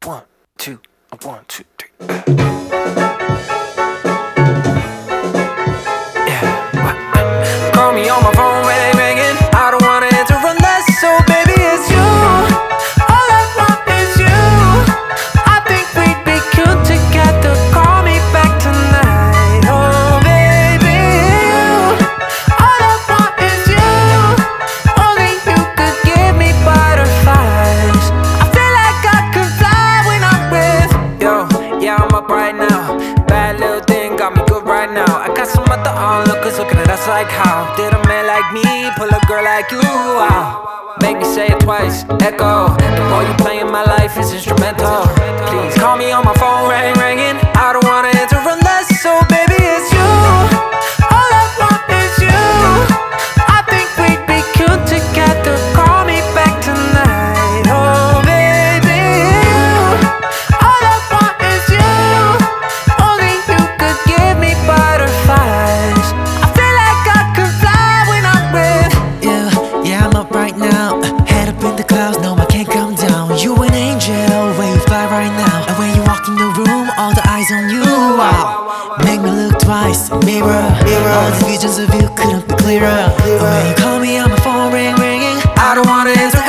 One, two, one, two, three. Yeah. Call me on my phone, ringing. I don't wanna answer unless so, baby, it's you. All I want is you. I think we'd be cute together. Call me back tonight, oh baby. All I want is you. Only you could give me butterflies. I feel like I could fly when I'm with yo. Yeah, I'm up right now. Bad little thing got me good right now. I got some other onlookers looking at us like how did a man like me pull a girl like you out? Make me say it twice, echo. The more you play in my life is instrumental. Please call me on my phone, ringing. I don't wanna answer unless so, baby, it's you. All I want is you. I think we'd be cute together. Call me back tonight, oh baby. All I want is you. Only you could give me butterflies. I feel like I could fly when I'm with you. Yeah, I'm up right now. Head up in the clouds, no, I can't come down. You an angel, where you fly right now. And when you walk in the room, all the eyes on you. Wow, make me look twice. Mirror, all the visions of you couldn't be clearer. And when you call me on my phone, ringing, I don't wanna answer